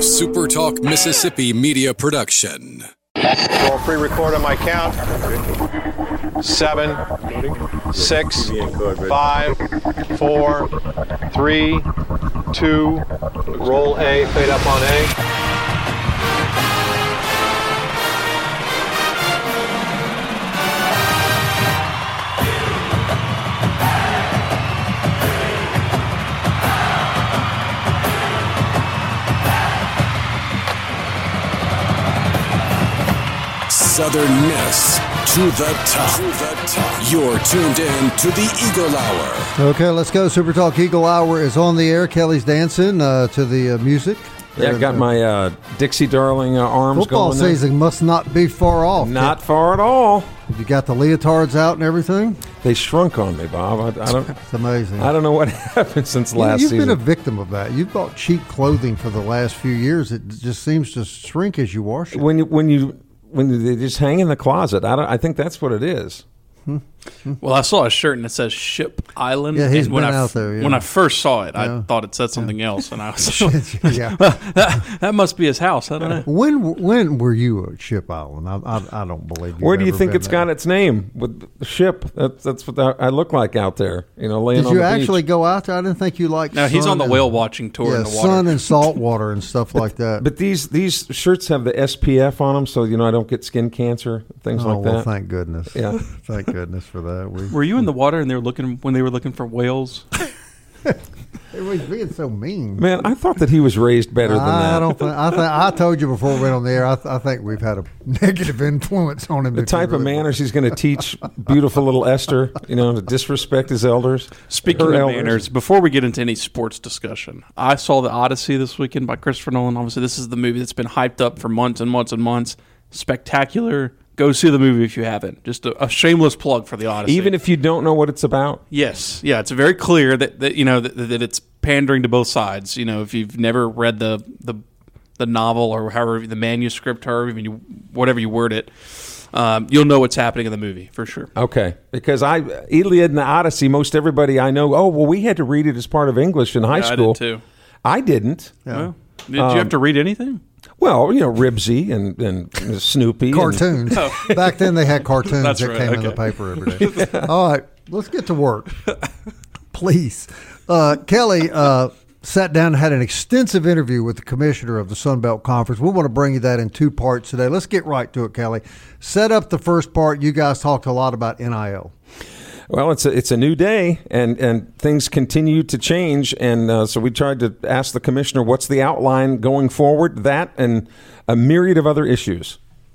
a Super Talk Mississippi media production. We'll pre-record on my count. 7, 6, 5, 4, 3, 2. Roll A, fade up on A. Southern Miss to the top. You're tuned in to the Eagle Hour. Okay, let's go. Super Talk Eagle Hour is on the air. Kelly's dancing to the music. Yeah, I got my Dixie Darling arms Football going there. season must not be far off. Not far at all. You got the leotards out and everything? They shrunk on me, Bob. I don't. It's amazing. I don't know what happened since last season. You've been a victim of that. You've bought cheap clothing for the last few years. It just seems to shrink as you wash it. When they just hang in the closet, I think that's what it is. Well, I saw a shirt and it says Ship Island. Yeah, he's and been out there. Yeah. When I first saw it, I thought it said something else, and I was that must be his house. I don't know. When were you at Ship Island? I don't believe you. Where do you think it's got its name? With the ship. That's what I look like out there. Laying on the beach. Did you actually go out there? I didn't think you liked. No, he's on the whale watching tour in the water. Sun and salt water and stuff like that. But these shirts have the SPF on them, so I don't get skin cancer, things like that. Well, thank goodness. Yeah, thank goodness for that. Were you in the water and they were looking for whales? He was being so mean. Man, I thought that he was raised better than that. I don't think. I told you before we went on the air. I think we've had a negative influence on him. The type of manners he's going to teach beautiful little Esther, to disrespect his elders. Speaking of manners, before we get into any sports discussion, I saw The Odyssey this weekend by Christopher Nolan. Obviously, this is the movie that's been hyped up for months and months and months. Spectacular. Go see the movie if you haven't. Just a shameless plug for The Odyssey. Even if you don't know what it's about? Yes. Yeah, it's very clear that that it's pandering to both sides. If you've never read the novel or however the manuscript, whatever you word it, you'll know what's happening in the movie for sure. Okay. Because Iliad and the Odyssey, most everybody I know, we had to read it as part of English in high school. I did too. I didn't. Yeah. Well, did you have to read anything? Well, Ribsy and Snoopy. Cartoons. Back then they had cartoons That's that right. came in the paper every day. All right, let's get to work. Please. Kelly sat down and had an extensive interview with the commissioner of the Sun Belt Conference. We want to bring you that in 2 parts today. Let's get right to it, Kelly. Set up the first part. You guys talked a lot about NIL. Well, it's a new day, and things continue to change, and so we tried to ask the commissioner what's the outline going forward, that and a myriad of other issues.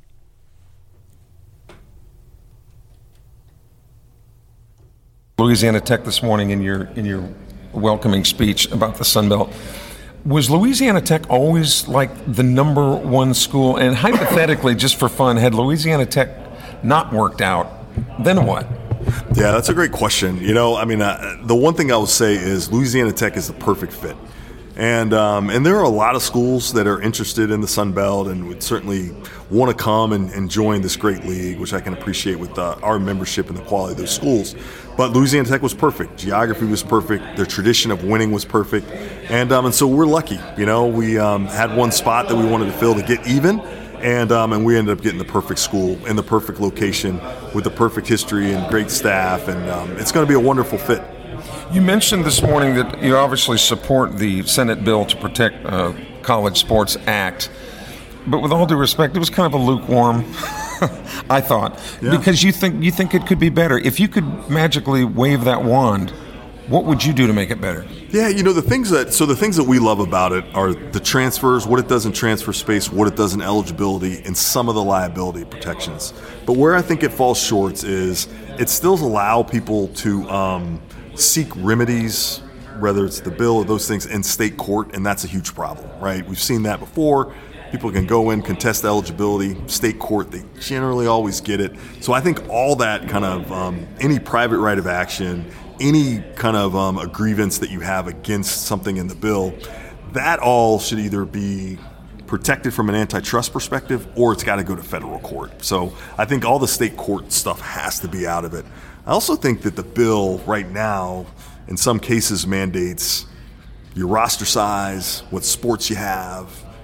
Louisiana Tech this morning in your welcoming speech about the Sun Belt. Was Louisiana Tech always like the number one school? And hypothetically, just for fun, had Louisiana Tech not worked out, then what? Yeah, that's a great question. The one thing I would say is Louisiana Tech is the perfect fit. And there are a lot of schools that are interested in the Sun Belt and would certainly want to come and join this great league, which I can appreciate with our membership and the quality of those schools. But Louisiana Tech was perfect. Geography was perfect. Their tradition of winning was perfect. And so we're lucky. We had one spot that we wanted to fill to get even. And we ended up getting the perfect school in the perfect location with the perfect history and great staff, and it's going to be a wonderful fit. You mentioned this morning that you obviously support the Senate bill to protect College Sports Act, but with all due respect, it was kind of a lukewarm, I thought, because you think it could be better. If you could magically wave that wand, what would you do to make it better? Yeah, the things that we love about it are the transfers, what it does in transfer space, what it does in eligibility, and some of the liability protections. But where I think it falls short is it still allows people to seek remedies, whether it's the bill or those things, in state court, and that's a huge problem, right? We've seen that before. People can go in, contest eligibility, state court, they generally always get it. So I think all that kind of any private right of action, any kind of a grievance that you have against something in the bill, that all should either be protected from an antitrust perspective or it's got to go to federal court. So I think all the state court stuff has to be out of it. I also think that the bill right now, in some cases, mandates your roster size, what sports you have,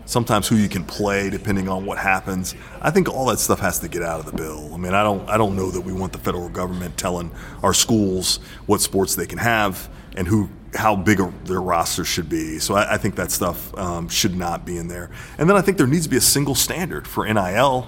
sometimes who you can play depending on what happens. I think all that stuff has to get out of the bill. I mean, I don't know that we want the federal government telling our schools what sports they can have and how big their roster should be. So I think that stuff should not be in there. And then I think there needs to be a single standard for NIL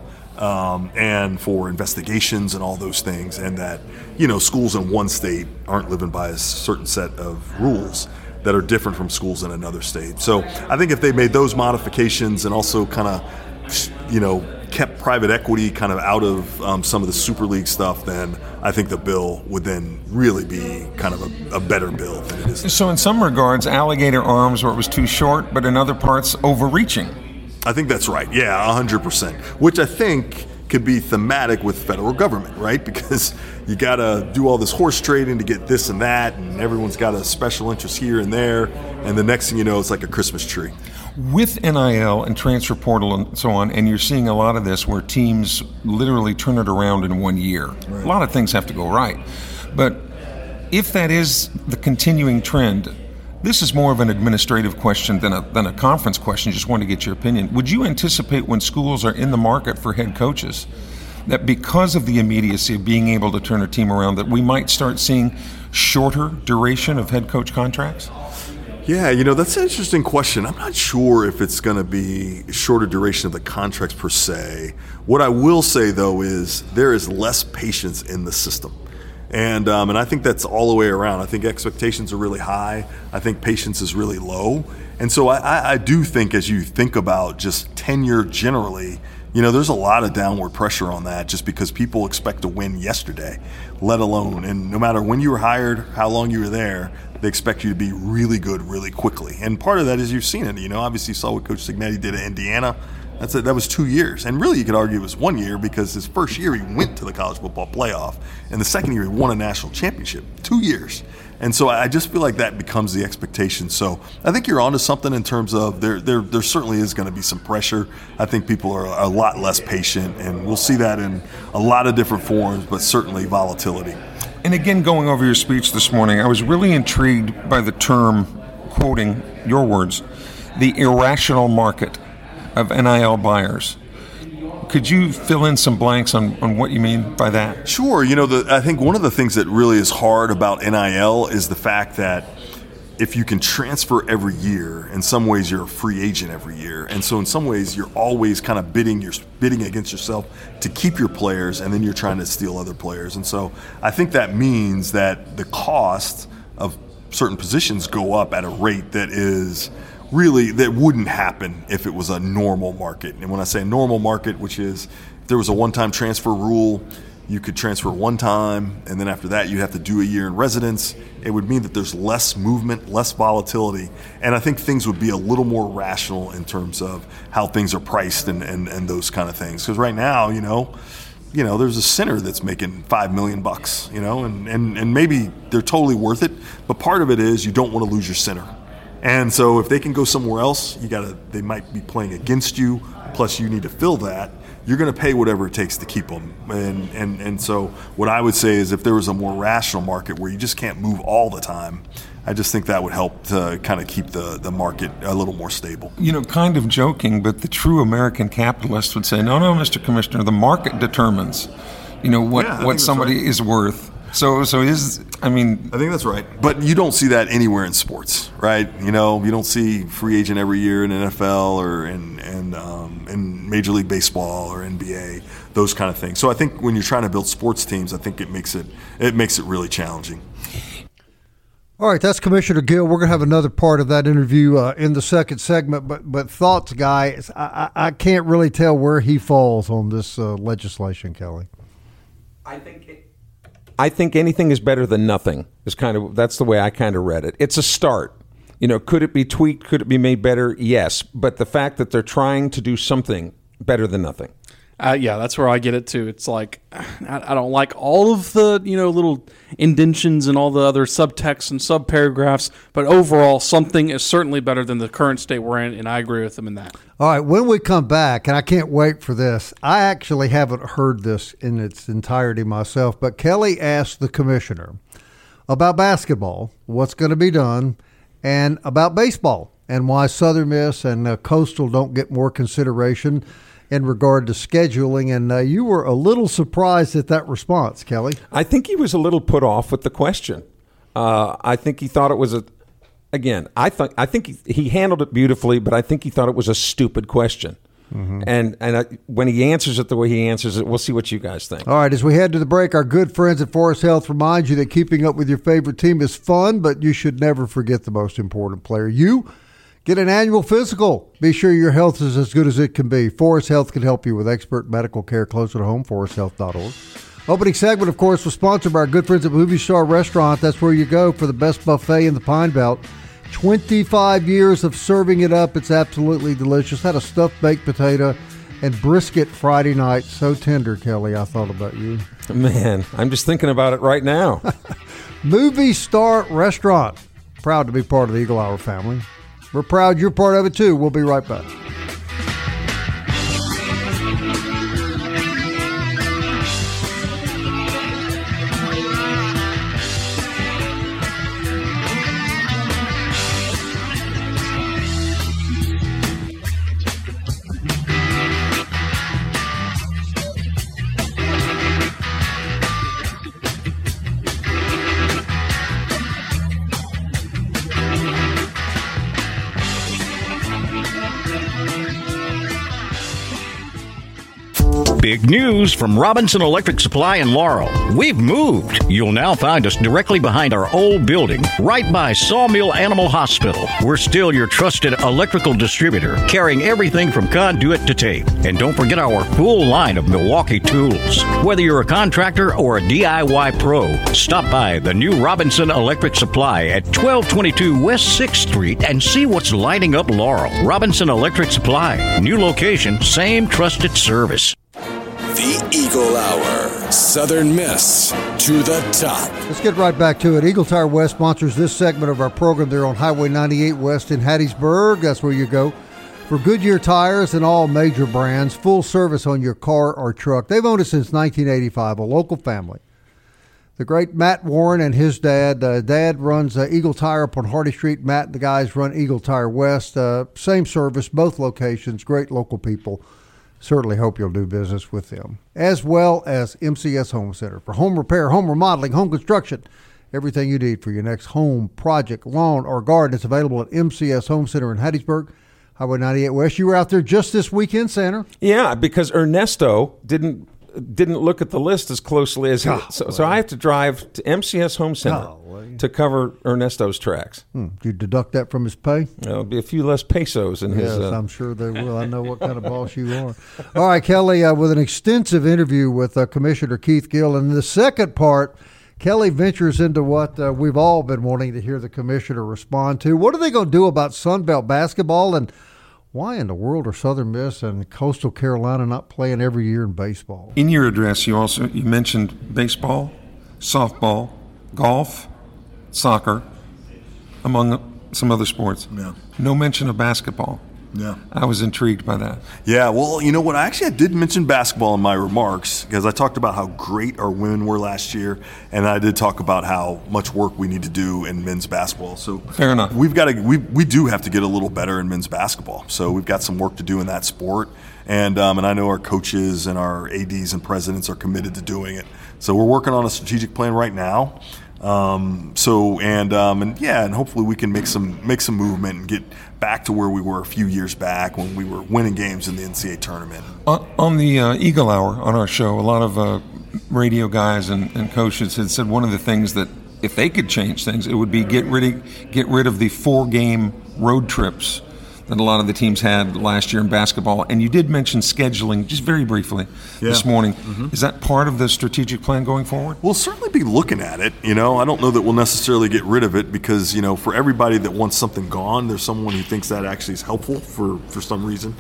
and for investigations and all those things, and that, you know, schools in one state aren't living by a certain set of rules that are different from schools in another state. So I think if they made those modifications and also kind of, you know, kept private equity kind of out of some of the Super League stuff, then I think the bill would then really be kind of a better bill than it is. So in some regards, alligator arms where it was too short, but in other parts, overreaching. I think that's right. Yeah, 100%. Which I think could be thematic with federal government, right? Because you got to do all this horse trading to get this and that, and everyone's got a special interest here and there, and the next thing you know, it's like a Christmas tree. With NIL and transfer portal and so on, and you're seeing a lot of this where teams literally turn it around in 1 year. Right. A lot of things have to go right. But if that is the continuing trend, this is more of an administrative question than a conference question. Just want to get your opinion. Would you anticipate when schools are in the market for head coaches that because of the immediacy of being able to turn a team around that we might start seeing shorter duration of head coach contracts? Yeah, you know, that's an interesting question. I'm not sure if it's going to be shorter duration of the contracts per se. What I will say, though, is there is less patience in the system. And I think that's all the way around. I think expectations are really high. I think patience is really low. And so I do think as you think about just tenure generally, you know, there's a lot of downward pressure on that just because people expect to win yesterday, let alone. And no matter when you were hired, how long you were there, they expect you to be really good really quickly. And part of that is you've seen it. You know, obviously you saw what Coach Cignetti did at Indiana. That was 2 years. And really you could argue it was 1 year because his first year he went to the college football playoff. And the second year he won a national championship. 2 years. And so I just feel like that becomes the expectation. So I think you're onto something in terms of there certainly is going to be some pressure. I think people are a lot less patient, and we'll see that in a lot of different forms, but certainly volatility. And again, going over your speech this morning, I was really intrigued by the term, quoting your words, the irrational market of NIL buyers. Could you fill in some blanks on what you mean by that? Sure. You know, I think one of the things that really is hard about NIL is the fact that if you can transfer every year, in some ways you're a free agent every year. And so in some ways you're always kind of bidding against yourself to keep your players, and then you're trying to steal other players. And so I think that means that the cost of certain positions go up at a rate that is really, that wouldn't happen if it was a normal market. And when I say a normal market, which is if there was a one-time transfer rule, you could transfer one time, and then after that you have to do a year in residence. It would mean that there's less movement, less volatility, and I think things would be a little more rational in terms of how things are priced and those kind of things. Because right now, you know, there's a center that's making $5 million, you know, and maybe they're totally worth it, but part of it is you don't want to lose your center. And so if they can go somewhere else, they might be playing against you, plus you need to fill that. You're going to pay whatever it takes to keep them. And so what I would say is if there was a more rational market where you just can't move all the time, I just think that would help to kind of keep the market a little more stable. You know, kind of joking, but the true American capitalist would say, no, Mr. Commissioner, the market determines, you know, what somebody is worth. So I think that's right. But you don't see that anywhere in sports, right? You know, you don't see free agent every year in NFL or in Major League Baseball or NBA, those kind of things. So I think when you're trying to build sports teams, I think it makes it really challenging. All right, that's Commissioner Gill. We're going to have another part of that interview in the second segment. But thoughts, guys, I can't really tell where he falls on this legislation, Kelly. I think anything is better than nothing. That's the way I kind of read it. It's a start. You know, could it be tweaked? Could it be made better? Yes. But the fact that they're trying to do something better than nothing. Yeah, that's where I get it too. It's like I don't like all of the little indentions and all the other subtext and subparagraphs, but overall, something is certainly better than the current state we're in, and I agree with them in that. All right, when we come back, and I can't wait for this, I actually haven't heard this in its entirety myself, but Kelly asked the commissioner about basketball, what's going to be done, and about baseball, and why Southern Miss and Coastal don't get more consideration in regard to scheduling. And you were a little surprised at that response, Kelly. I think he was a little put off with the question. I think he thought it was I think he handled it beautifully, but I think he thought it was a stupid question. Mm-hmm. And when he answers it the way he answers it, we'll see what you guys think. All right, as we head to the break, our good friends at Forest Health remind you that keeping up with your favorite team is fun, but you should never forget the most important player. You get an annual physical. Be sure your health is as good as it can be. Forest Health can help you with expert medical care closer to home, foresthealth.org. Opening segment, of course, was sponsored by our good friends at Movie Star Restaurant. That's where you go for the best buffet in the Pine Belt. 25 years of serving it up. It's absolutely delicious. Had a stuffed baked potato and brisket Friday night. So tender, Kelly. I thought about you. Man, I'm just thinking about it right now. Movie Star Restaurant. Proud to be part of the Eagle Hour family. We're proud you're part of it, too. We'll be right back. Big news from Robinson Electric Supply in Laurel. We've moved. You'll now find us directly behind our old building, right by Sawmill Animal Hospital. We're still your trusted electrical distributor, carrying everything from conduit to tape. And don't forget our full line of Milwaukee tools. Whether you're a contractor or a DIY pro, stop by the new Robinson Electric Supply at 1222 West 6th Street and see what's lighting up Laurel. Robinson Electric Supply. New location, same trusted service. The Eagle Hour. Southern Miss to the top. Let's get right back to it. Eagle Tire West sponsors this segment of our program. They're on Highway 98 West in Hattiesburg. That's where you go for Goodyear tires and all major brands. Full service on your car or truck. They've owned it since 1985, a local family. The great Matt Warren and his dad. Dad runs Eagle Tire up on Hardy Street. Matt and the guys run Eagle Tire West. Same service, both locations. Great local people. Certainly hope you'll do business with them, as well as MCS Home Center for home repair, home remodeling, home construction, everything you need for your next home project, lawn, or garden. It's available at MCS Home Center in Hattiesburg, Highway 98 West. You were out there just this weekend, Santa. Yeah, because Ernesto didn't look at the list as closely as so I have to drive to MCS Home Center to cover Ernesto's tracks. Do you deduct that from his pay? There'll be a few less pesos in his. Yes, I'm sure they will. I know what kind of boss you are. All right, Kelly, with an extensive interview with Commissioner Keith Gill. And in the second part, Kelly ventures into what we've all been wanting to hear the commissioner respond to. What are they going to do about Sunbelt basketball, and why in the world are Southern Miss and Coastal Carolina not playing every year in baseball? In your address, you mentioned baseball, softball, golf, soccer, among some other sports. Yeah. No mention of basketball. Yeah. I was intrigued by that. Yeah, well, you know what? I did mention basketball in my remarks because I talked about how great our women were last year, and I did talk about how much work we need to do in men's basketball. So fair enough. We do have to get a little better in men's basketball. So we've got some work to do in that sport, and I know our coaches and our ADs and presidents are committed to doing it. So we're working on a strategic plan right now. And hopefully we can make some movement and get back to where we were a few years back when we were winning games in the NCAA tournament. On the Eagle Hour on our show, a lot of radio guys and coaches had said one of the things that if they could change things, it would be get rid of the 4-game road trips that a lot of the teams had last year in basketball. And you did mention scheduling just very briefly this morning. Mm-hmm. Is that part of the strategic plan going forward? We'll certainly be looking at it. I don't know that we'll necessarily get rid of it because, for everybody that wants something gone, there's someone who thinks that actually is helpful for some reason.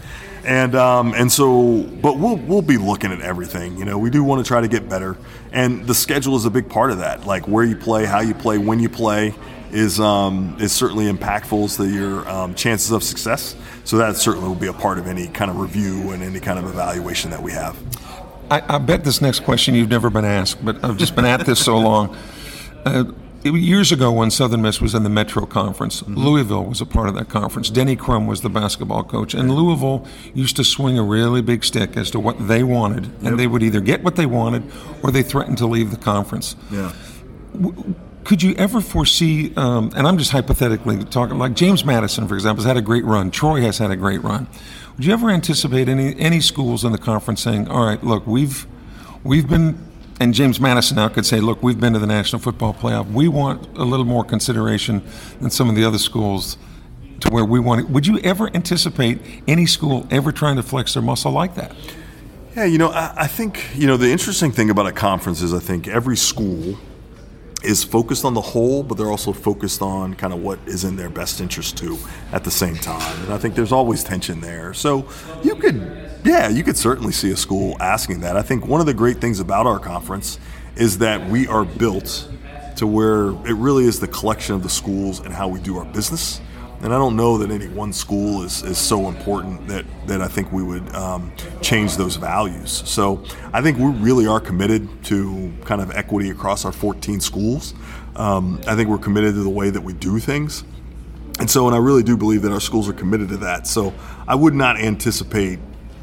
But we'll be looking at everything. We do want to try to get better. And the schedule is a big part of that. Like where you play, how you play, when you play is certainly impactful as to your chances of success. So that certainly will be a part of any kind of review and any kind of evaluation that we have. I bet this next question you've never been asked, but I've just been at this so long. Years ago, when Southern Miss was in the Metro Conference, Louisville was a part of that conference. Denny Crum was the basketball coach, and Louisville used to swing a really big stick as to what they wanted, and they would either get what they wanted or they threatened to leave the conference. Yeah. Could you ever foresee, and I'm just hypothetically talking, like James Madison, for example, has had a great run. Troy has had a great run. Would you ever anticipate any schools in the conference saying, all right, look, we've been, and James Madison now could say, look, we've been to the National Football Playoff. We want a little more consideration than some of the other schools to where we want it. Would you ever anticipate any school ever trying to flex their muscle like that? Yeah, I think, the interesting thing about a conference is I think every school is focused on the whole, but they're also focused on kind of what is in their best interest too at the same time. And I think there's always tension there. So you could certainly see a school asking that. I think one of the great things about our conference is that we are built to where it really is the collection of the schools and how we do our business. And I don't know that any one school is so important that I think we would change those values. So I think we really are committed to kind of equity across our 14 schools. I think we're committed to the way that we do things. And I really do believe that our schools are committed to that. So I would not anticipate,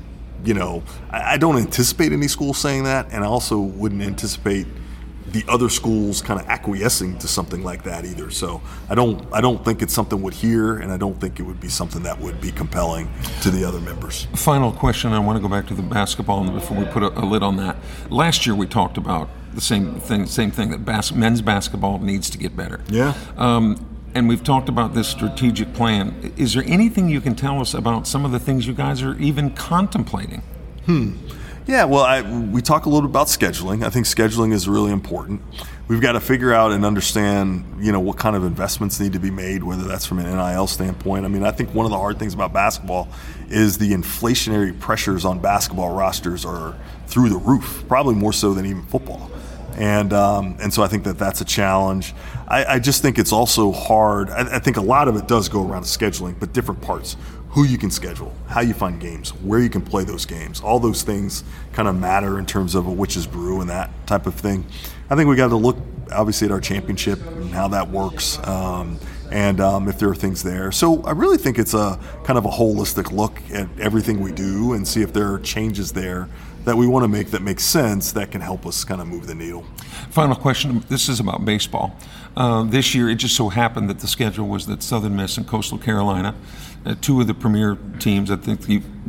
I don't anticipate any schools saying that, and I also wouldn't anticipate the other schools kind of acquiescing to something like that either. So I don't think it's something we'd hear, and I don't think it would be something that would be compelling to the other members. Final question. I want to go back to the basketball before we put a lid on that. Last year we talked about the same thing that men's basketball needs to get better. Yeah. And we've talked about this strategic plan. Is there anything you can tell us about some of the things you guys are even contemplating? Yeah, well, we talk a little bit about scheduling. I think scheduling is really important. We've got to figure out and understand, what kind of investments need to be made, whether that's from an NIL standpoint. I mean, I think one of the hard things about basketball is the inflationary pressures on basketball rosters are through the roof, probably more so than even football. And so I think that's a challenge. I just think it's also hard. I think a lot of it does go around scheduling, but different parts. Who you can schedule, how you find games, where you can play those games. All those things kind of matter in terms of a witch's brew and that type of thing. I think we got to look, obviously, at our championship and how that works, and if there are things there. So I really think it's a kind of a holistic look at everything we do and see if there are changes there that we want to make that make sense that can help us kind of move the needle. Final question. This is about baseball. This year, it just so happened that the schedule was that Southern Miss and Coastal Carolina, two of the premier teams, I think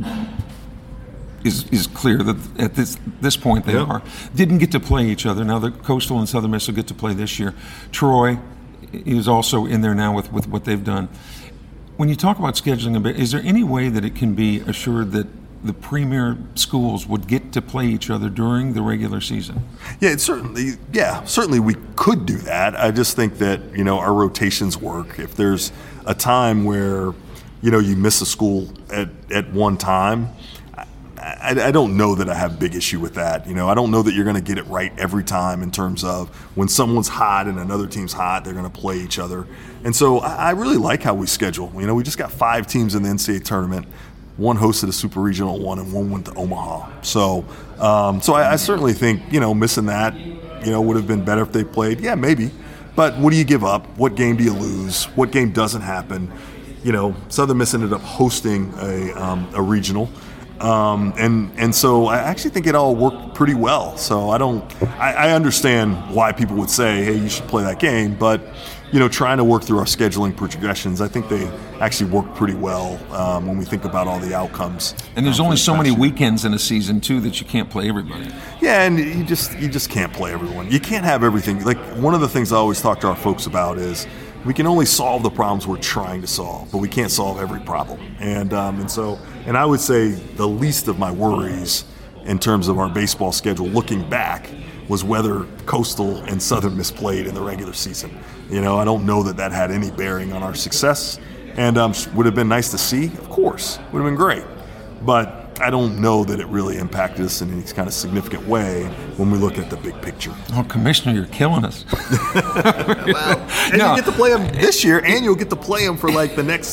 is clear that at this point they are, didn't get to play each other. Now the Coastal and Southern Miss will get to play this year. Troy is also in there now with what they've done. When you talk about scheduling a bit, is there any way that it can be assured that the premier schools would get to play each other during the regular season? Yeah, certainly we could do that. I just think that, our rotations work. If there's a time where, you miss a school at one time, I don't know that I have a big issue with that. I don't know that you're going to get it right every time in terms of when someone's hot and another team's hot, they're going to play each other. And so I really like how we schedule. We just got 5 teams in the NCAA tournament. One hosted a super regional one, and one went to Omaha. So I certainly think, missing that, would have been better if they played. Yeah, maybe. But what do you give up? What game do you lose? What game doesn't happen? Southern Miss ended up hosting a regional. And so I actually think it all worked pretty well. So I understand why people would say, hey, you should play that game. But, trying to work through our scheduling progressions, I think they actually work pretty well when we think about all the outcomes. And there's only so many weekends in a season, too, that you can't play everybody. Yeah, and you just can't play everyone. You can't have everything. Like, one of the things I always talk to our folks about is we can only solve the problems we're trying to solve, but we can't solve every problem. And I would say the least of my worries in terms of our baseball schedule looking back was whether Coastal and Southern Miss played in the regular season. I don't know that had any bearing on our success. And would have been nice to see, of course. Would have been great. But I don't know that it really impacted us in any kind of significant way when we look at the big picture. Oh, Commissioner, you're killing us. Well, and you get to play them this year, and you'll get to play them for like the next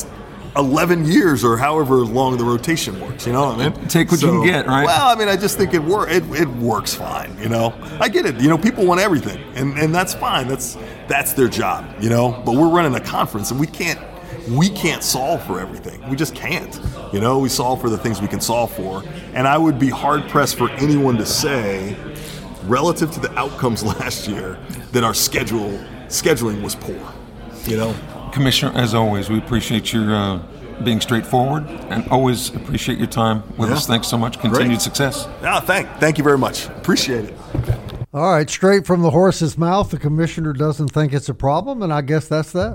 11 years or however long the rotation works. You know what I mean? Take what you can get, right? Well, I mean, I just think it works fine. You know, I get it. You know, people want everything, and that's fine. That's their job. You know, but we're running a conference, and we can't solve for everything. We just can't. You know, we solve for the things we can solve for, and I would be hard pressed for anyone to say, relative to the outcomes last year, that our scheduling was poor. You know. Commissioner, as always, we appreciate your being straightforward and always appreciate your time with us. Thanks so much. Continued success. Thank you very much. Appreciate it. All right, straight from the horse's mouth, the commissioner doesn't think it's a problem, and I guess that's that.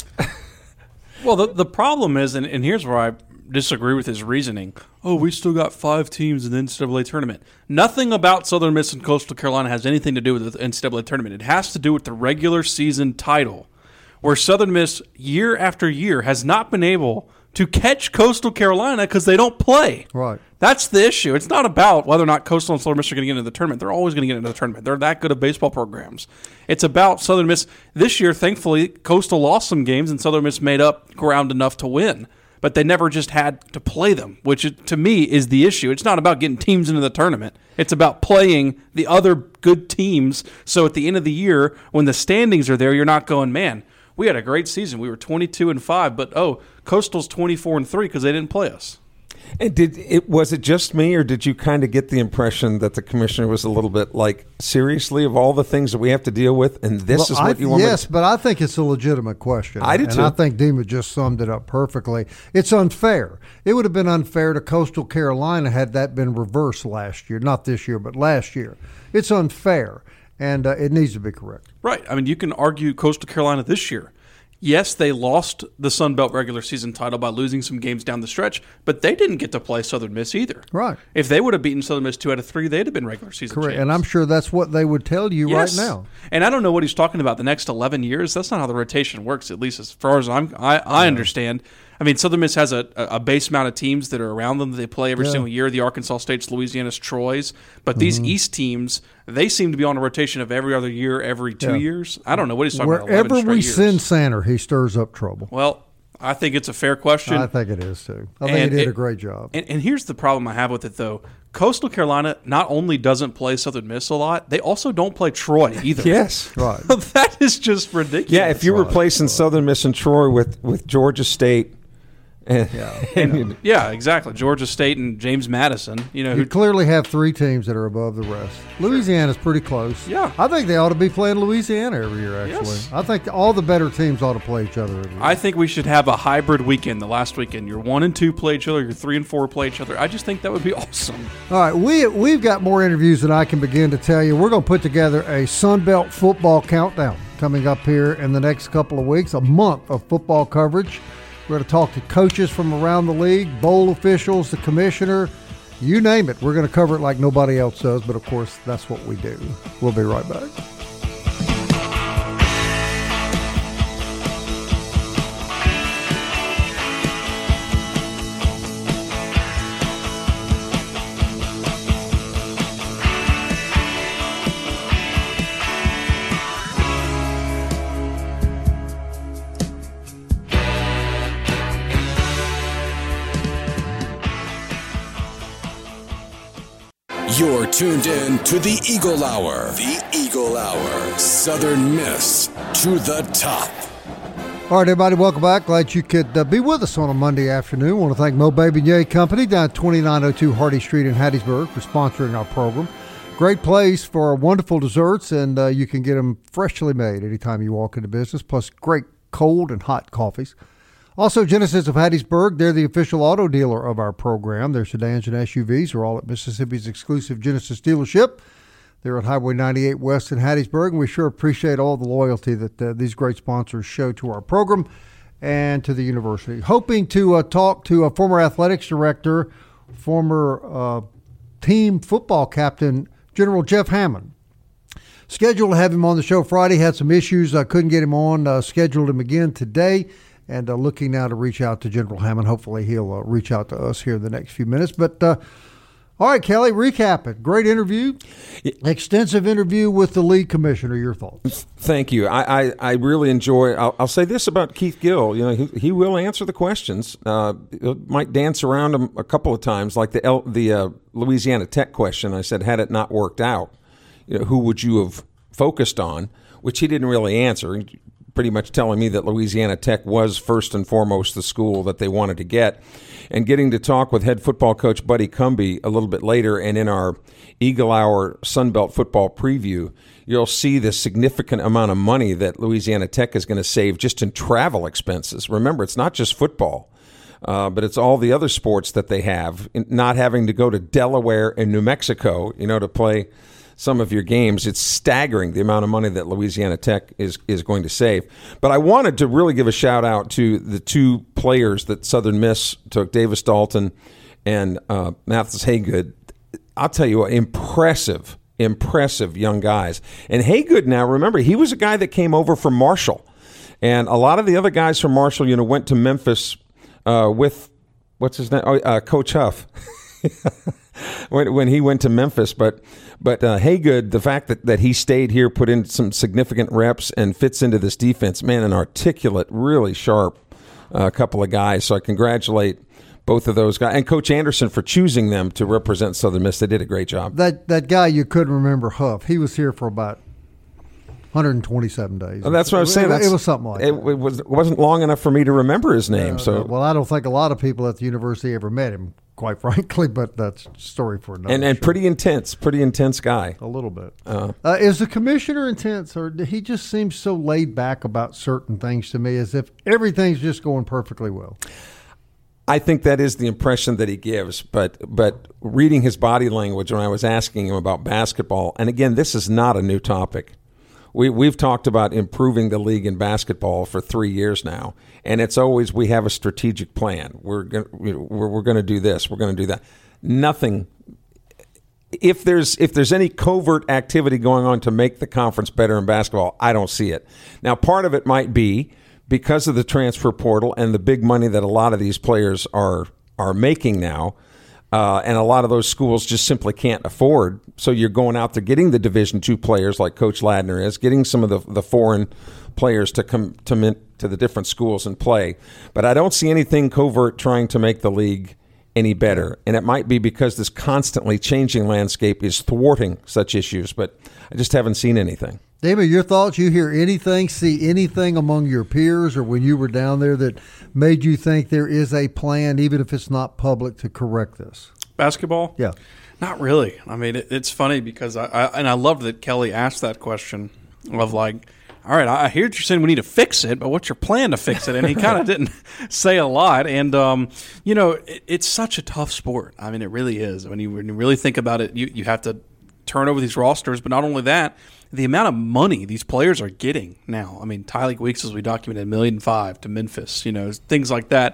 Well, the problem is, and here's where I disagree with his reasoning. Oh, we still got 5 teams in the NCAA tournament. Nothing about Southern Miss and Coastal Carolina has anything to do with the NCAA tournament. It has to do with the regular season title, where Southern Miss, year after year, has not been able to catch Coastal Carolina because they don't play. Right. That's the issue. It's not about whether or not Coastal and Southern Miss are going to get into the tournament. They're always going to get into the tournament. They're that good of baseball programs. It's about Southern Miss. This year, thankfully, Coastal lost some games, and Southern Miss made up ground enough to win. But they never just had to play them, which to me is the issue. It's not about getting teams into the tournament. It's about playing the other good teams. So at the end of the year, when the standings are there, you're not going, man, we had a great season. We were 22-5, but Coastal's 24-3 because they didn't play us. And was it just me, or did you kind of get the impression that the commissioner was a little bit like, seriously, of all the things that we have to deal with, and this is what you want? Yes, but I think it's a legitimate question. I do too. And I think Dima just summed it up perfectly. It's unfair. It would have been unfair to Coastal Carolina had that been reversed last year, not this year, but last year. It's unfair, and it needs to be correct. Right. I mean, you can argue Coastal Carolina this year. Yes, they lost the Sun Belt regular season title by losing some games down the stretch, but they didn't get to play Southern Miss either. Right. If they would have beaten Southern Miss 2 out of 3, they'd have been regular season Correct. champs. And I'm sure that's what they would tell you right now. And I don't know what he's talking about the next 11 years. That's not how the rotation works, at least as far as I understand. I mean, Southern Miss has a base amount of teams that are around them that they play every single year, the Arkansas States, Louisiana's, Troy's. But these East teams, they seem to be on a rotation of every other year, every 2 years. I don't know what he's talking about. Wherever we years. send Sander, he stirs up trouble. Well, I think it's a fair question. I think it is, too. I think he did a great job. And here's the problem I have with it, though. Coastal Carolina not only doesn't play Southern Miss a lot, they also don't play Troy either. Yes. Right. That is just ridiculous. Yeah, if you're replacing Southern Miss and Troy with Georgia State. Yeah, exactly. Georgia State and James Madison. You clearly have 3 teams that are above the rest. Louisiana's pretty close. Yeah. I think they ought to be playing Louisiana every year, actually. Yes. I think all the better teams ought to play each other every year. I think we should have a hybrid weekend the last weekend. Your 1 and 2 play each other, your 3 and 4 play each other. I just think that would be awesome. All right, we've got more interviews than I can begin to tell you. We're going to put together a Sun Belt football countdown coming up here in the next couple of weeks, a month of football coverage. We're going to talk to coaches from around the league, bowl officials, the commissioner, you name it. We're going to cover it like nobody else does, but of course, that's what we do. We'll be right back. You're tuned in to the Eagle Hour. The Eagle Hour. Southern Miss to the top. All right, everybody, welcome back. Glad you could be with us on a Monday afternoon. Want to thank Mo Baby Yay Company down at 2902 Hardy Street in Hattiesburg for sponsoring our program. Great place for wonderful desserts, and you can get them freshly made anytime you walk into business, plus great cold and hot coffees. Also, Genesis of Hattiesburg, they're the official auto dealer of our program. Their sedans and SUVs are all at Mississippi's exclusive Genesis dealership. They're at Highway 98 West in Hattiesburg, and we sure appreciate all the loyalty that these great sponsors show to our program and to the university. Hoping to talk to a former athletics director, former team football captain, General Jeff Hammond. Scheduled to have him on the show Friday, had some issues. I couldn't get him on, scheduled him again today. And looking now to reach out to General Hammond. Hopefully he'll reach out to us here in the next few minutes. But All right, Kelly, recap it. Great interview, extensive interview with the league commissioner. Your thoughts? Thank you. I really enjoy. I'll say this about Keith Gill. You know, he will answer the questions. Might dance around them a couple of times, like the Louisiana Tech question. I said, had it not worked out, you know, who would you have focused on? Which he didn't really answer. Pretty much telling me that Louisiana Tech was first and foremost the school that they wanted to get. And getting to talk with head football coach Buddy Cumbie a little bit later, and in our Eagle Hour Sunbelt football preview, you'll see the significant amount of money that Louisiana Tech is going to save just in travel expenses. Remember, it's not just football, but it's all the other sports that they have, not having to go to Delaware and New Mexico, you know, to play some of your games. It's staggering the amount of money that Louisiana Tech is going to save. But I wanted to really give a shout out to the two players that Southern Miss took, Davis Dalton and Mathis Haygood. I'll tell you what, impressive young guys. And Haygood now, remember, he was a guy that came over from Marshall. And a lot of the other guys from Marshall, you know, went to Memphis with, what's his name? Coach Huff. when he went to Memphis, but Haygood, the fact that he stayed here, put in some significant reps, and fits into this defense, man, an articulate, really sharp couple of guys. So I congratulate both of those guys and Coach Anderson for choosing them to represent Southern Miss. They did a great job. That guy you couldn't remember, Huff, he was here for about 127 days. Oh, that's what I was saying. It was something like that. It wasn't long enough for me to remember his name. Well, I don't think a lot of people at the university ever met him, quite frankly, but that's a story for another And show. pretty intense guy. A little bit. Is the commissioner intense, or he just seems so laid back about certain things to me, as if everything's just going perfectly well? I think that is the impression that he gives, but reading his body language when I was asking him about basketball, and again, this is not a new topic. We've talked about improving the league in basketball for 3 years now, and it's always we have a strategic plan. We're going to do this. We're going to do that. Nothing. If there's any covert activity going on to make the conference better in basketball, I don't see it. Now, part of it might be because of the transfer portal and the big money that a lot of these players are making now. And a lot of those schools just simply can't afford. So you're going out there getting the Division II players like Coach Ladner is, getting some of the foreign players to come to the different schools and play. But I don't see anything covert trying to make the league any better. And it might be because this constantly changing landscape is thwarting such issues. But I just haven't seen anything. David, your thoughts? You hear anything, see anything among your peers or when you were down there that made you think there is a plan, even if it's not public, to correct this? Basketball? Yeah. Not really. I mean, it's funny because I love that Kelly asked that question of like, all right, I hear what you're saying we need to fix it, but what's your plan to fix it? And he kind of didn't say a lot. And, you know, it's such a tough sport. I mean, it really is. When you really think about it, you have to turn over these rosters, but not only that, the amount of money these players are getting now. I mean, Tyleik Weeks, as we documented, $1.5 million to Memphis, you know, things like that.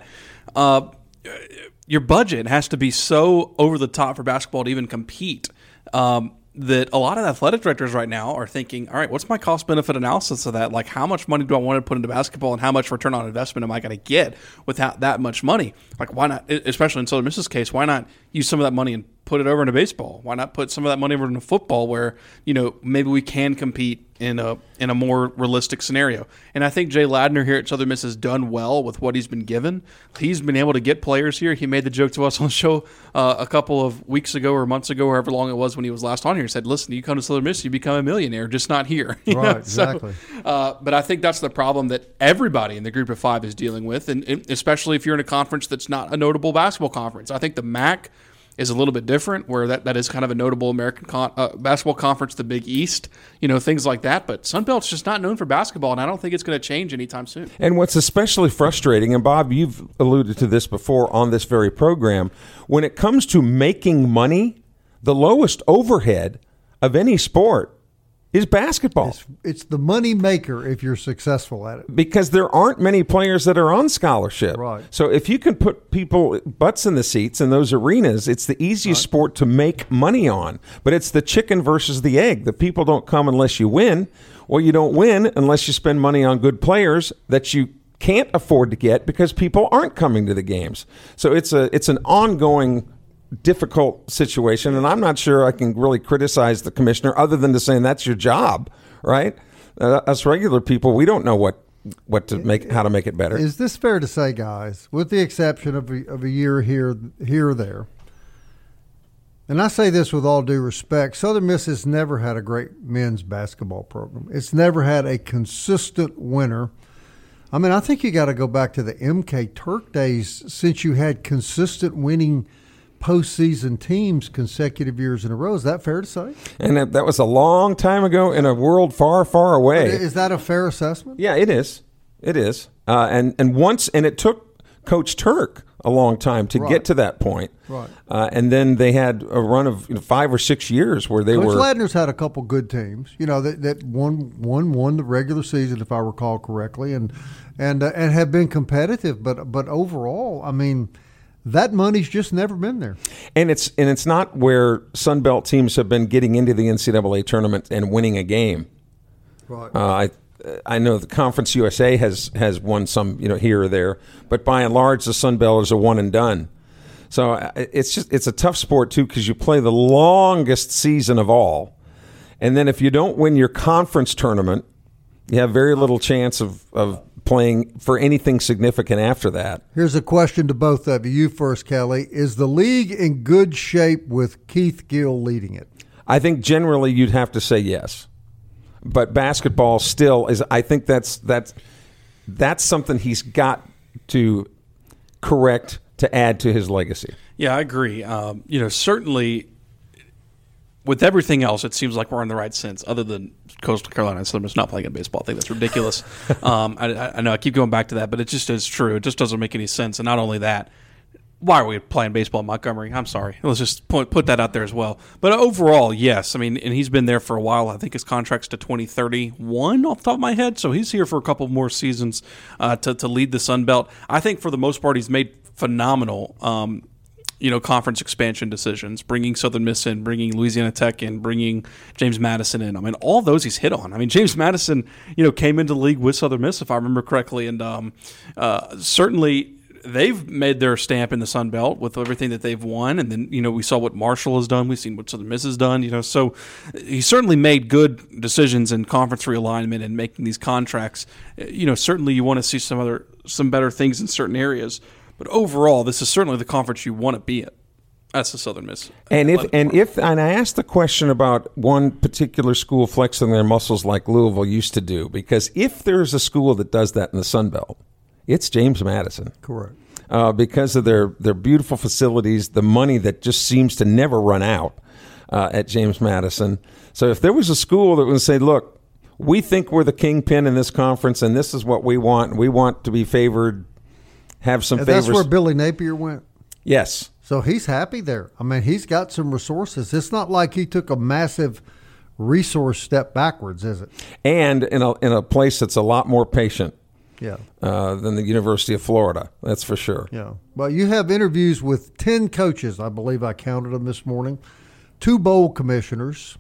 Your budget has to be so over the top for basketball to even compete that a lot of athletic directors right now are thinking, all right, what's my cost-benefit analysis of that? Like, how much money do I want to put into basketball and how much return on investment am I going to get without that much money? Like, why not, especially in Southern Miss's case, why not use some of that money and put it over into baseball? Why not put some of that money over into football where, you know, maybe we can compete in a more realistic scenario? And I think Jay Ladner here at Southern Miss has done well with what he's been given. He's been able to get players here. He made the joke to us on the show a couple of weeks ago or months ago, however long it was when he was last on here. He said, listen, you come to Southern Miss, you become a millionaire, just not here. Right, exactly. But I think that's the problem that everybody in the group of five is dealing with, and especially if you're in a conference that's not a notable basketball conference. I think the MAC is a little bit different, where that is kind of a notable American basketball conference, the Big East, you know, things like that. But Sun Belt's just not known for basketball, and I don't think it's going to change anytime soon. And what's especially frustrating, and Bob, you've alluded to this before on this very program, when it comes to making money, the lowest overhead of any sport is basketball. It's the money maker if you're successful at it. Because there aren't many players that are on scholarship. Right. So if you can put people butts in the seats in those arenas, it's the easiest sport to make money on. But it's the chicken versus the egg. The people don't come unless you win. Well, you don't win unless you spend money on good players that you can't afford to get because people aren't coming to the games. So it's an ongoing difficult situation, and I'm not sure I can really criticize the commissioner other than to say that's your job, right? Us regular people, we don't know how to make it better. Is this fair to say, guys, with the exception of a year here or there, and I say this with all due respect, Southern Miss has never had a great men's basketball program. It's never had a consistent winner. I mean, I think you got to go back to the MK Turk days since you had consistent winning postseason teams consecutive years in a row. Is that fair to say? And that was a long time ago in a world far, far away. Is that a fair assessment? Yeah, it is. It is. And it took Coach Turk a long time to get to that point. Right. And then they had a run of 5 or 6 years where Coach Ladner's had a couple good teams, that won the regular season, if I recall correctly, and have been competitive. But overall, I mean, that money's just never been there. And it's not where Sun Belt teams have been getting into the NCAA tournament and winning a game. Right. I know the Conference USA has won some, here or there, but by and large, the Sun Belters are one and done. So it's a tough sport too because you play the longest season of all, and then if you don't win your conference tournament, you have very little chance of playing for anything significant after that. Here's a question to both of you. You first, Kelly. Is the league in good shape with Keith Gill leading it? I think generally you'd have to say yes. But basketball still is. I think that's something he's got to correct to add to his legacy. Yeah, I agree. Certainly with everything else, it seems like we're in the right sense. Other than Coastal Carolina and Southern Miss not playing in baseball, I think that's ridiculous. I know I keep going back to that, but it just is true. It just doesn't make any sense. And not only that. Why are we playing baseball in Montgomery? I'm sorry. Let's just put that out there as well. But overall, yes. I mean, and he's been there for a while. I think his contract's to 2031 off the top of my head. So he's here for a couple more seasons to lead the Sun Belt. I think for the most part, he's made phenomenal, conference expansion decisions, bringing Southern Miss in, bringing Louisiana Tech in, bringing James Madison in. I mean, all those he's hit on. I mean, James Madison, came into the league with Southern Miss, if I remember correctly. And certainly – they've made their stamp in the Sun Belt with everything that they've won. And then, we saw what Marshall has done. We've seen what Southern Miss has done, so he certainly made good decisions in conference realignment and making these contracts. Certainly you want to see some better things in certain areas. But overall, this is certainly the conference you want to be in. That's the Southern Miss. And I asked the question about one particular school flexing their muscles like Louisville used to do, because if there's a school that does that in the Sun Belt, it's James Madison. Correct. Because of their beautiful facilities, the money that just seems to never run out at James Madison. So if there was a school that would say, look, we think we're the kingpin in this conference, and this is what we want. We want to be favored, have some favors. That's where Billy Napier went? Yes. So he's happy there. I mean, he's got some resources. It's not like he took a massive resource step backwards, is it? And in a place that's a lot more patient. Yeah. Than the University of Florida. That's for sure. Yeah. Well, you have interviews with 10 coaches, I believe I counted them this morning, 2 bowl commissioners,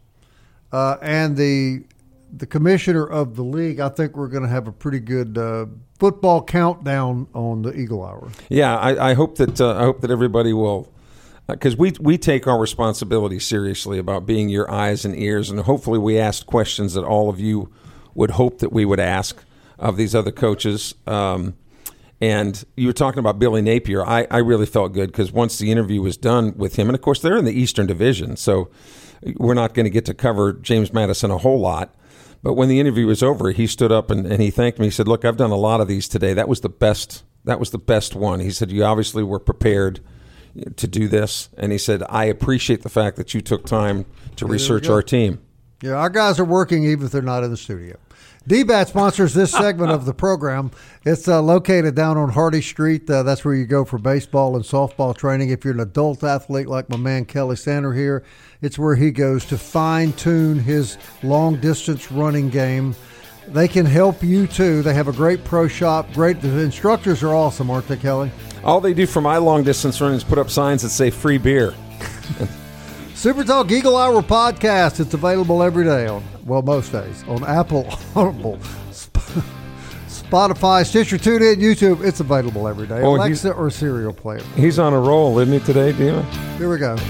and the commissioner of the league. I think we're going to have a pretty good football countdown on the Eagle Hour. Yeah, I hope that everybody will, because we take our responsibility seriously about being your eyes and ears, and hopefully we asked questions that all of you would hope that we would ask of these other coaches. And you were talking about Billy Napier. I really felt good because once the interview was done with him, and of course they're in the Eastern Division, so we're not going to get to cover James Madison a whole lot. But when the interview was over, he stood up and he thanked me. He said, look, I've done a lot of these today. That was the best one. He said, you obviously were prepared to do this. And he said, I appreciate the fact that you took time to research our team. Yeah, our guys are working even if they're not in the studio. DBAT sponsors this segment of the program. It's located down on Hardy Street. That's where you go for baseball and softball training. If you're an adult athlete like my man Kelly Sander here, it's where he goes to fine-tune his long-distance running game. They can help you, too. They have a great pro shop. The instructors are awesome, aren't they, Kelly? All they do for my long-distance running is put up signs that say free beer. Super Talk Eagle Hour podcast. It's available every day most days on Apple, Audible, Spotify, Stitcher, TuneIn, YouTube. It's available every day. Oh, Alexa or Serial Player. He's on a roll, isn't he, today, Dima? Here we go.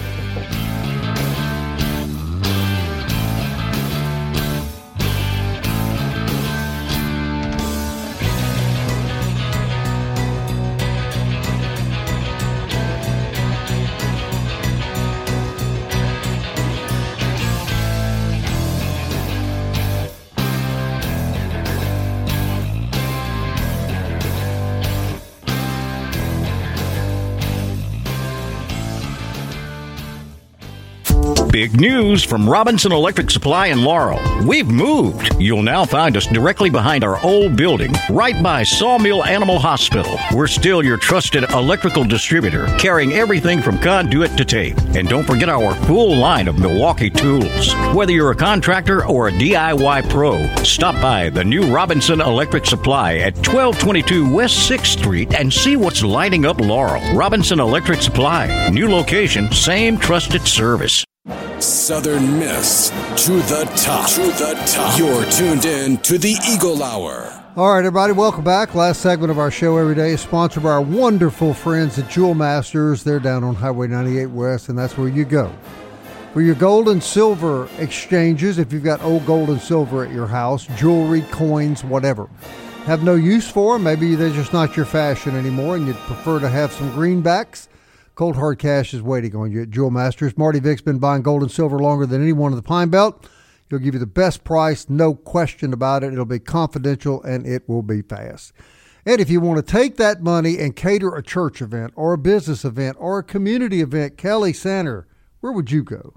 Big news from Robinson Electric Supply in Laurel. We've moved. You'll now find us directly behind our old building, right by Sawmill Animal Hospital. We're still your trusted electrical distributor, carrying everything from conduit to tape. And don't forget our full line of Milwaukee tools. Whether you're a contractor or a DIY pro, stop by the new Robinson Electric Supply at 1222 West 6th Street and see what's lighting up Laurel. Robinson Electric Supply. New location, same trusted service. Southern Miss to the top. To the top. You're tuned in to the Eagle Hour. All right, everybody, welcome back. Last segment of our show every day is sponsored by our wonderful friends at Jewel Masters. They're down on Highway 98 West, and that's where you go. For your gold and silver exchanges, if you've got old gold and silver at your house, jewelry, coins, whatever, have no use for them, maybe they're just not your fashion anymore and you'd prefer to have some greenbacks, Cold hard cash is waiting on you at Jewel Masters. Marty Vick's been buying gold and silver longer than anyone in the Pine Belt. He'll give you the best price, no question about it. It'll be confidential, and it will be fast. And if you want to take that money and cater a church event or a business event or a community event, Kelly Center, where would you go?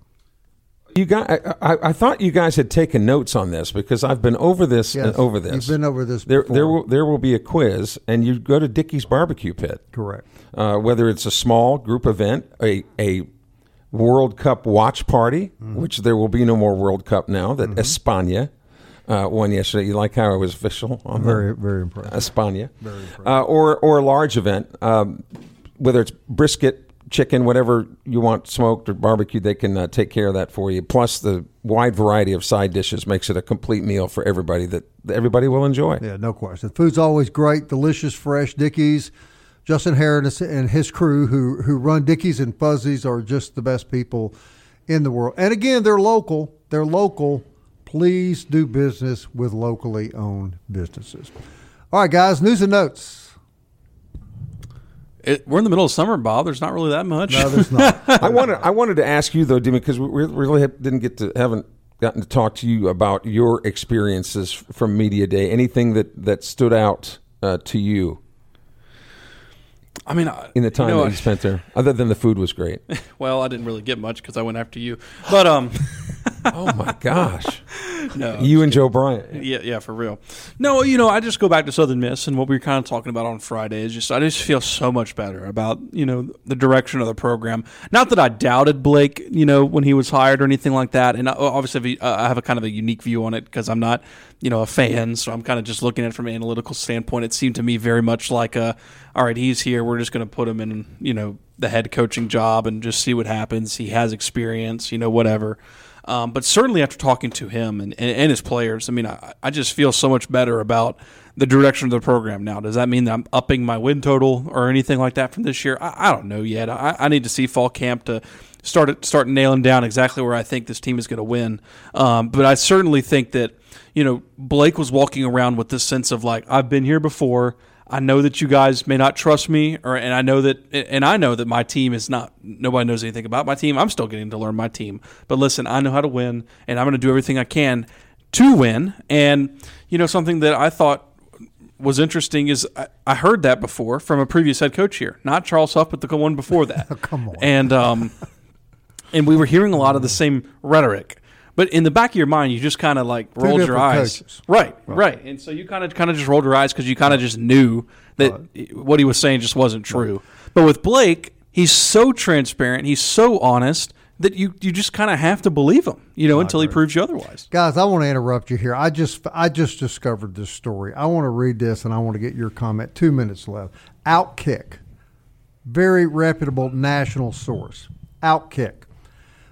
You got. I thought you guys had taken notes on this because I've been over this and over this. You've been over this before. There will be a quiz, and you go to Dickey's Barbecue Pit. Correct. Whether it's a small group event, a World Cup watch party, which there will be no more World Cup now, that España won yesterday. You like how I was official on very impressive. España. Very impressive. Or a large event, whether it's brisket, chicken, whatever you want, smoked or barbecued, they can take care of that for you. Plus, the wide variety of side dishes makes it a complete meal for everybody that everybody will enjoy. Yeah, no question. Food's always great, delicious, fresh. Dickey's, Justin Harris and his crew who run Dickey's and Fuzzy's are just the best people in the world. And again, they're local. They're local. Please do business with locally owned businesses. All right, guys, news and notes. We're in the middle of summer, Bob. There's not really that much. No, there's not. I wanted to ask you though, Dima, because we really haven't gotten to talk to you about your experiences from Media Day. Anything that stood out to you? I mean, in the time that you spent there, other than the food was great. Well, I didn't really get much because I went after you. But oh my gosh, no, you and Joe Bryant. Yeah, for real. No, I just go back to Southern Miss and what we were kind of talking about on Friday is I just feel so much better about the direction of the program. Not that I doubted Blake, when he was hired or anything like that. And obviously, I have a kind of a unique view on it because I'm not, a fan, so I'm kind of just looking at it from an analytical standpoint. It seemed to me very much like all right, he's here. We're just going to put him in, the head coaching job and just see what happens. He has experience, whatever. But certainly after talking to him and his players, I mean, I just feel so much better about the direction of the program now. Does that mean that I'm upping my win total or anything like that from this year? I don't know yet. I need to see fall camp to start nailing down exactly where I think this team is going to win. But I certainly think that, Blake was walking around with this sense of like, I've been here before. I know that you guys may not trust me, and I know that my team is not. Nobody knows anything about my team. I'm still getting to learn my team. But listen, I know how to win, and I'm going to do everything I can to win. And something that I thought was interesting is I heard that before from a previous head coach here, not Charles Huff, but the one before that. Oh, come on. And we were hearing a lot of the same rhetoric. But in the back of your mind, you just kind of like rolled your eyes. Coaches. Right. And so you kind of just rolled your eyes because you kind of just knew that what he was saying just wasn't true. But with Blake, he's so transparent, he's so honest that you just kind of have to believe him, until he proves you otherwise. Guys, I want to interrupt you here. I just discovered this story. I want to read this, and I want to get your comment. 2 minutes left. Outkick, very reputable national source. Outkick.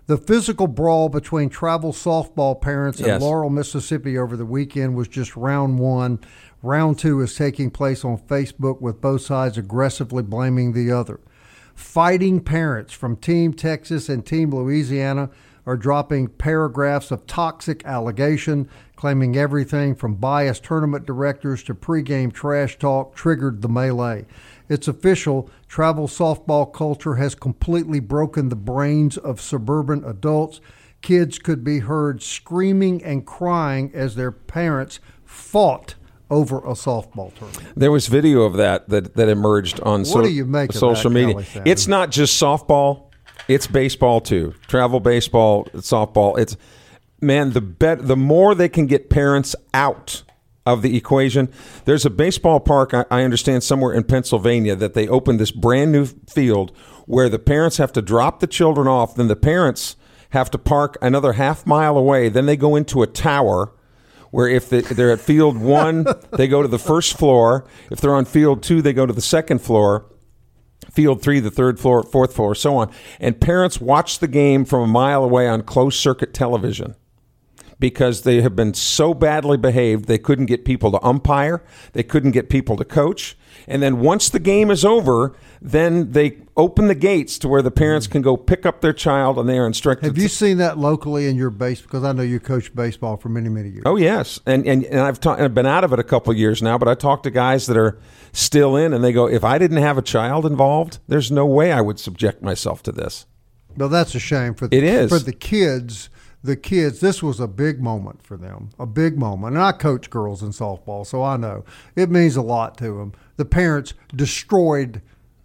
The physical brawl between travel softball parents in Yes. Laurel, Mississippi over the weekend was just round one. Round two is taking place on Facebook with both sides aggressively blaming the other. Fighting parents from Team Texas and Team Louisiana are dropping paragraphs of toxic allegation, claiming everything from biased tournament directors to pregame trash talk triggered the melee. It's official. Travel softball culture has completely broken the brains of suburban adults. Kids could be heard screaming and crying as their parents fought over a softball tournament. There was video of that emerged on What do you make of social that, media. Kelly Sanders? It's not just softball; it's baseball too. Travel baseball, softball. It's the more they can get parents out of the equation. There's a baseball park, I understand, somewhere in Pennsylvania that they opened this brand new field where the parents have to drop the children off. Then the parents have to park another half mile away. Then they go into a tower where if they're at field 1, they go to the first floor. If they're on field 2, they go to the second floor. Field 3, the third floor, fourth floor, so on. And parents watch the game from a mile away on closed circuit television, because they have been so badly behaved, they couldn't get people to umpire, they couldn't get people to coach. And then once the game is over, then they open the gates to where the parents can go pick up their child, and they are instructed. Have you seen that locally in your base? Because I know you coached baseball for many, many years. Oh, yes. And I've been out of it a couple of years now, but I talk to guys that are still in, and they go, if I didn't have a child involved, there's no way I would subject myself to this. Well, that's a shame for It is. For the kids. The kids, this was a big moment for them, a big moment. And I coach girls in softball, so I know it means a lot to them. The parents destroyed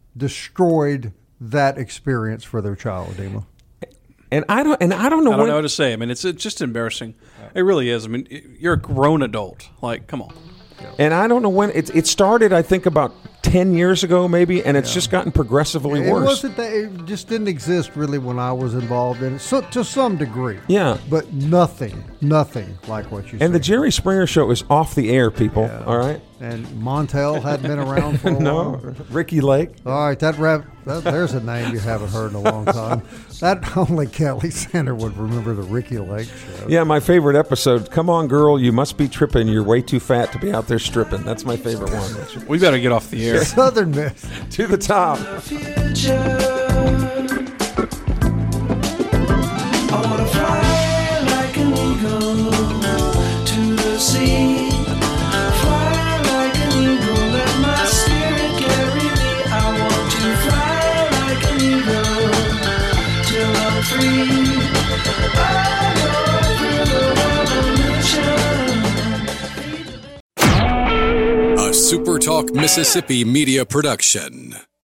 that experience for their child, Dima. And I don't know. I don't know what to say. I mean, it's just embarrassing. It really is. I mean, you're a grown adult. Like, come on. And I don't know when it started. I think about 10 years ago, maybe, and it's just gotten progressively worse. It wasn't that it just didn't exist really when I was involved in it, so, to some degree. Yeah, but nothing like what you said. And the Jerry Springer Show is off the air, people. Yeah. All right. And Montel hadn't been around for a while. Ricky Lake. All right, there's a name you haven't heard in a long time. That only Kelly Sander would remember, the Ricky Lake Show. Yeah, my favorite episode. Come on, girl, you must be tripping. You're way too fat to be out there stripping. That's my favorite one. We better get off the air. Southern Miss. To the top. I wanna fly like an eagle to the sea. Fly like an eagle, let my spirit carry me. I want to fly like an eagle till I'm free. A SuperTalk Mississippi media production.